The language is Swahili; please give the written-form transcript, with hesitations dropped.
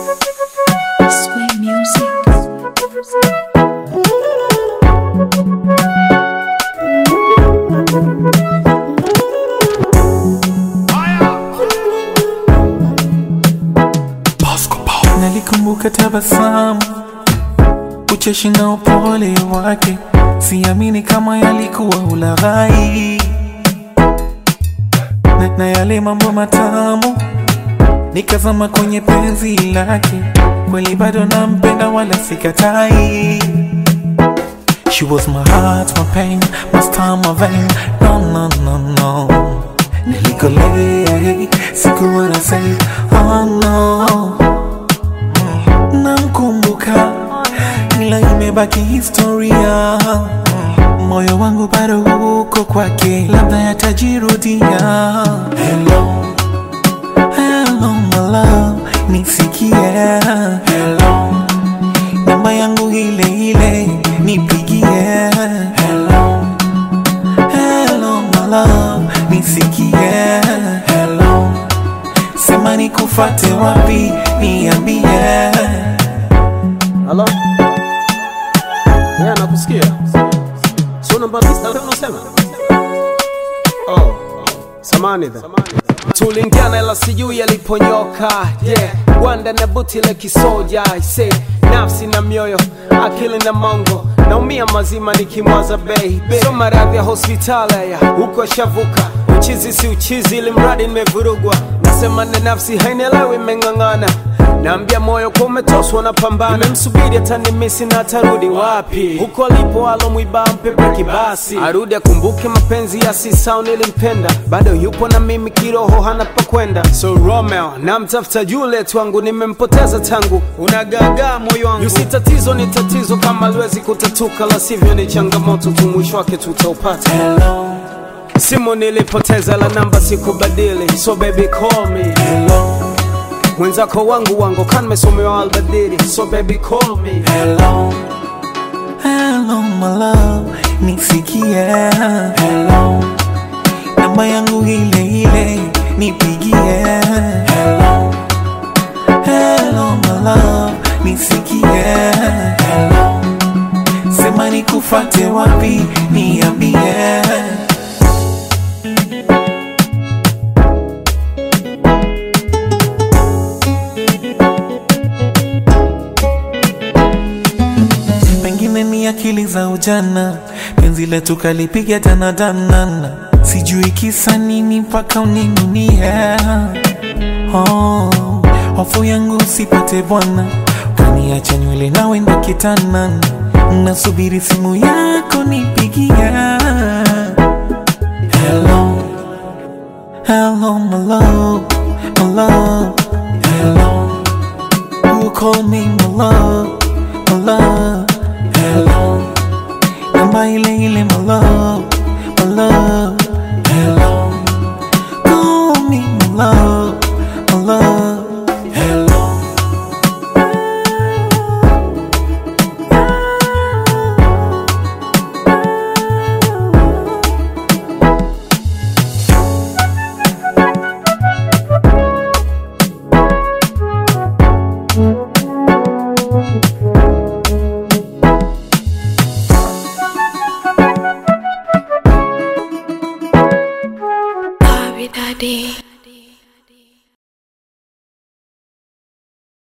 Sweet music. Nalikumbuka tabasamu, ucheshi na upole wake, siamini kama yalikuwa ulaghai. Na yale mambo matamu, nikazama kwenye penzi lake, kweli bado nampenda wala sikatai. She was my heart, my pain, my star, my vein. No, no, no, no. Nilikolea, sikuwa na say, oh no. Namkumbuka, ila imebaki historia. Moyo wangu bado uko kwake, labda yatajirudia. Hello, hello my love, nisikie. Hello, namba yangu ile ile, nipigie. Hello, hello my love, nisikie. Hello, sema nikufate wapi, niambie. Hello? Yeah, nakusikia. So namba lista unasema? Oh, samani dha. Tulingana ila sijui yaliponyoka. Yeah, wanda na buti la kisoja. I say, nafsi na mioyo, akili na mongo. Naumia mazima nikimwaza baby. So maradhi ya hospitali ya huko shavuka. Uchizi si uchizi ili mradi nimevurugwa. Nasema na nafsi hainelewi imeng'ang'ana. Naambia moyo kwa umetoswa na pambana. Nimemsubiri atanimisi na atarudi wapi. Huko alipo alomwiba mpe breki basi. Arudi akumbuke mapenzi ya sisao nilimpenda. Bado yupo na mimi kiroho hana pa kwenda. So Romeo namtafuta Juliet wangu, nimempoteza tangu unagagaa moyo wangu. Yusi tatizo ni tatizo kama liwezi kutatuka, la sivyo ni changamoto tu mwisho wake tutaupata. Hello, simu nilipoteza la namba sikubadili. So baby call me. hello, mwenzako wangu kan mesomewa albadili. So baby call me. hello, hello my love, nisikie. Hello, namba yangu ile ile, nipigie. Hello, hello my love, nisikie. Hello, sema nikufate wapi, niambie. Pengine ni akili za ujana, penzi letu kalipiga dana. Sijui kisa nini mpaka uninunie. Oh, hofu yangu usipate bwana, kaniacha nywele na wenda kitana. Nasubiri simu yako nipigie. Hello, hello my love, my love. Hello, who call me my love?